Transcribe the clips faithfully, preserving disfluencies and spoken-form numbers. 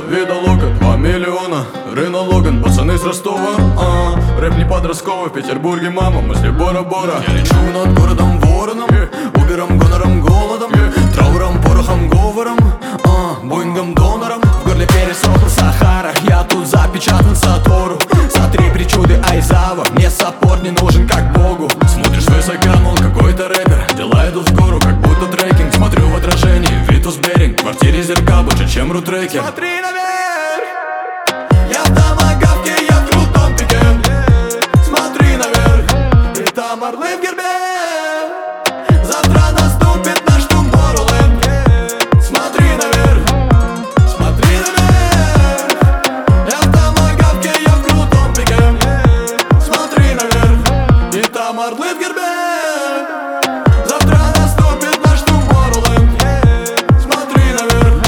вида лока, два миллиона, Рено Логан, пацаны с Ростова, а, рэп не подростковый, в Петербурге мама, мысли Бора-Бора. Я лечу над городом вороном, убером, гонором, голодом, трауром, порохом, говором, а, боингом, донором. В горле пересохла Сахара, я тут запечатан Сатору. За три причуды Айзава, мне саппорт не нужен как богу. Смотришь высоко, мол, какой-то рэпер, дела идут в гору, как будто трекинг. Смотрю в отражении, Витус Беринг, в квартире зеркал больше, чем рутрекер. Смотри наверх, я в томагавке, я в крутом пике. Смотри наверх, и там орлы в гербе. Завтра наступит наш Tomorrowland. Смотри наверх, смотри наверх, я в томагавке, я в крутом пике. Смотри наверх, и там орлы в гербе. Завтра наступит наш Tomorrowland. Смотри наверх.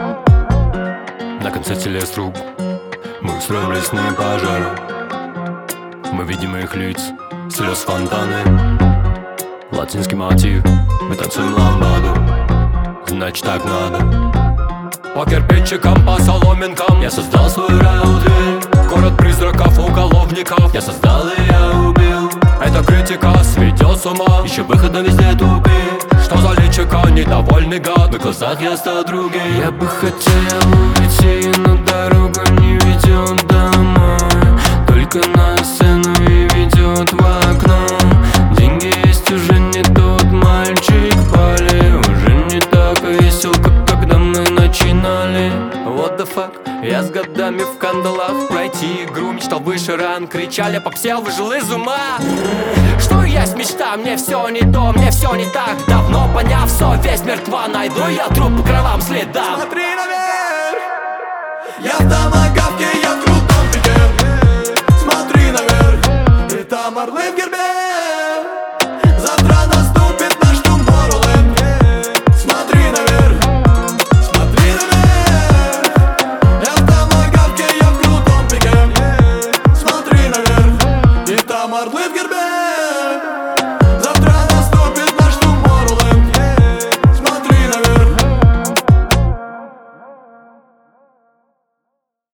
На концерте лес труб, мы устроим лесные пожары. Мы видим их лиц, слез фонтаны. Латинский мотив, мы танцуем ламбаду. Значит так надо. По кирпичикам, по соломинкам я создал свой рай-дверь. Город призраков, уголовников я создал и я убил. Эта критика сведет с ума, еще выхода везде тупик. Что за личико, недовольный гад, в глазах я стал другим. Я бы хотел уйти, но дорога не ведет домой. Только на сцену и ведет в окно. Деньги есть, уже не тот мальчик Пали. Уже не так весел, как когда мы начинали. What the fuck? Я с годами в кандалах пройти игру. Мечтал выше ранг, кричали по псе, выжил из ума. Что есть мечта, мне все не то, мне все не так. Давно поняв, совесть мертва, найду я труп по кровавым следам. Смотри наверх, я в томагавке.